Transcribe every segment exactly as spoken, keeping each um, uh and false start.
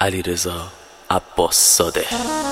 علیرضا عباس‌زاده.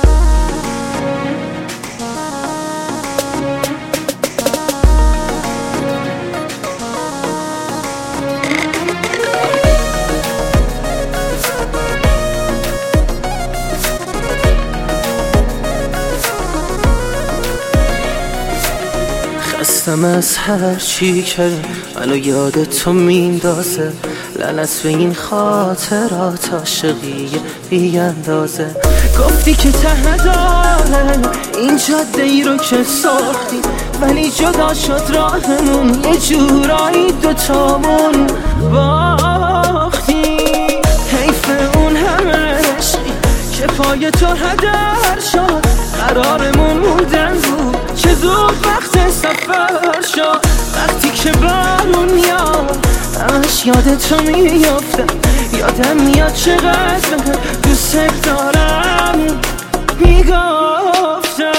خستم از هر چی که منو یاد تو میندازه، لعنت به این خاطرات عاشقی بی اندازه. گفتی که ته نداره این جاده ای رو که ساختی، ولی جدا شد راهمون، یه جورایی دوتامون باختی. حیف اون همه عشقی که پای تو هدر شد، قرارمون موندن بود چه زود وقت سفر شد. وقتی که بارون میاد همش یاد تو میافتم، یادم میاد چقدر دوست دارم میگفتم.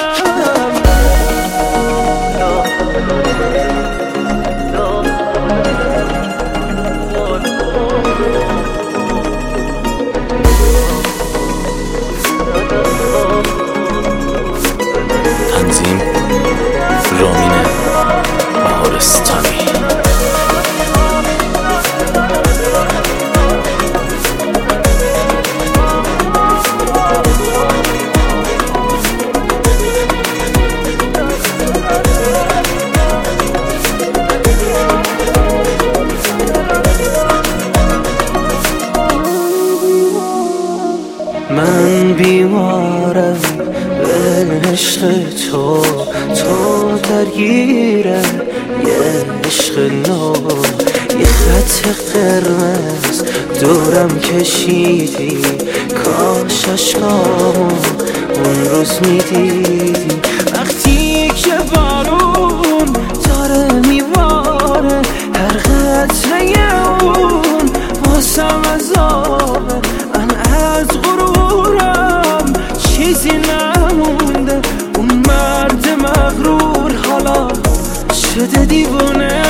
تنظیم رامین بهارستانی. من بیمارم به عشق تو، تو درگیره یه عشق نو، یه خط قرمز دورم کشیدی. کاش عشقامو اون روز میدیدی، وقتی که بارون داره میواره، هر قطره اون واسم عذابه. من از غرورم چیزی نمونده، اون مرد مغرور حالا شده دیوونه.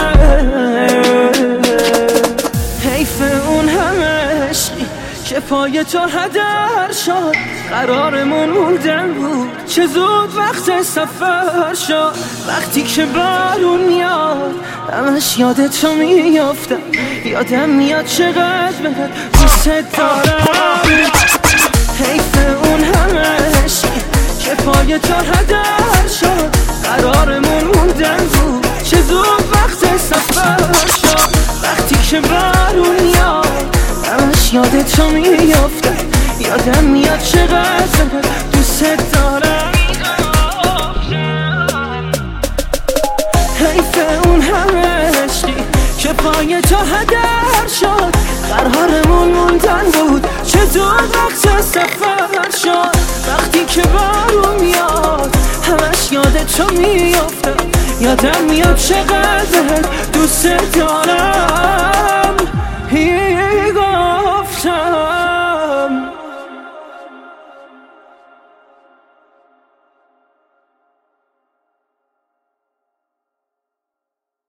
حیف اون همه عشقی که پای تو هدر شد، قرارمون موندن بود چه زود وقت سفر شد. وقتی که بارون میاد همش یاد تو میافتم، یادم میاد چقدر بهت دوست دارم. حیف اون همه عشقی که پای تو هدر شد، قرارمون موندن بود چه زود وقت سفر شد. وقتی که بارون میاد همش یاد تو میافتم، یادم میاد چقدر دوست دارم. حیف اون همه عشقی که پای تو هدر شد، قرارمون موندن بود چه زود وقت سفر شد. وقتی که بارون میاد همش یاد تو میافتم، یادم میاد چقدر دوست دارم.